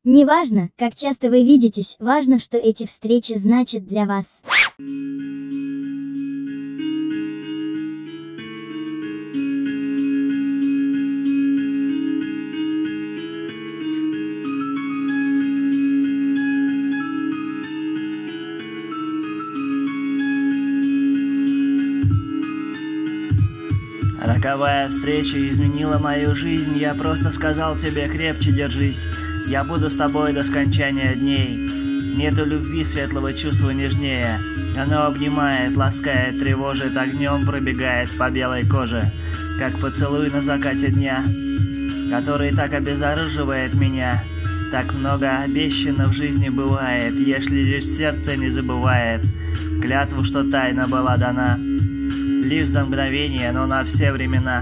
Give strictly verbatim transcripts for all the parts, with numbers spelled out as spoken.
Неважно, как часто вы видитесь, важно, что эти встречи значат для вас. Роковая встреча изменила мою жизнь, я просто сказал тебе: крепче держись, я буду с тобой до скончания дней. Нету любви светлого чувства нежнее, оно обнимает, ласкает, тревожит, огнем пробегает по белой коже, как поцелуй на закате дня, который так обезоруживает меня. Так много обещано в жизни бывает, если лишь сердце не забывает клятву, что тайна была дана. Лишь за мгновение, но на все времена.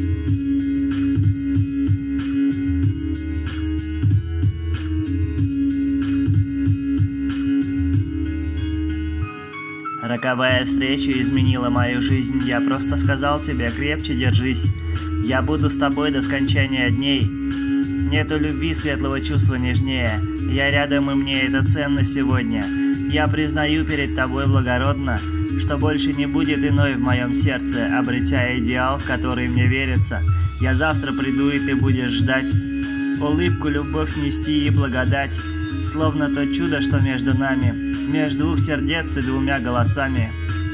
Роковая встреча изменила мою жизнь, я просто сказал тебе: крепче держись, я буду с тобой до скончания дней. Нету любви светлого чувства нежнее, я рядом, и мне это ценно сегодня. Я признаю перед тобой благородно, что больше не будет иной в моем сердце, обретя идеал, в который мне верится. Я завтра приду, и ты будешь ждать, улыбку, любовь нести и благодать, словно то чудо, что между нами, между двух сердец и двумя голосами.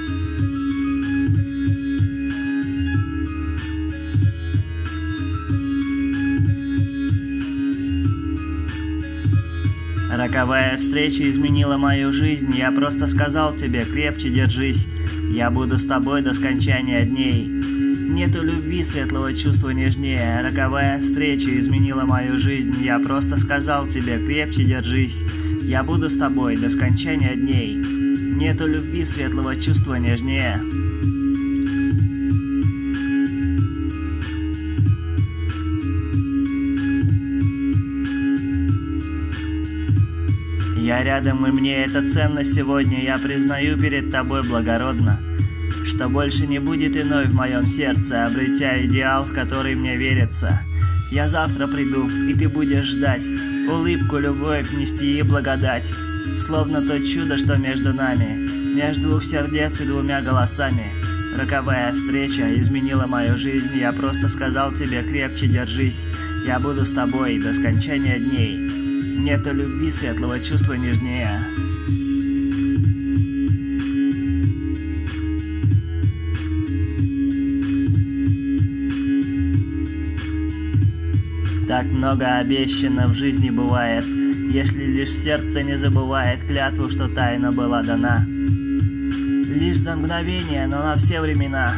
Роковая встреча изменила мою жизнь, я просто сказал тебе: крепче держись, я буду с тобой до скончания дней. Нету любви светлого чувства нежнее, роковая встреча изменила мою жизнь, я просто сказал тебе: крепче держись, я буду с тобой до скончания дней. Нету любви светлого чувства нежнее. Я рядом, и мне это ценно сегодня, я признаю перед тобой благородно, что больше не будет иной в моем сердце, обретя идеал, в который мне верится. Я завтра приду, и ты будешь ждать, улыбку, любовь нести и благодать, словно то чудо, что между нами, между двух сердец и двумя голосами. Роковая встреча изменила мою жизнь, я просто сказал тебе: крепче держись, я буду с тобой до скончания дней. Нету любви светлого чувства нежнее. Так много обещано в жизни бывает, если лишь сердце не забывает клятву, что тайна была дана. Лишь за мгновение, но на все времена.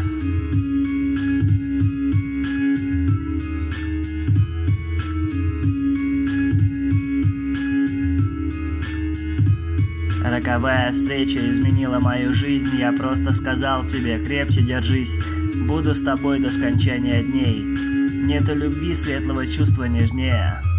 Роковая встреча изменила мою жизнь, я просто сказал тебе: крепче держись, буду с тобой до скончания дней. Нету любви светлого чувства нежнее.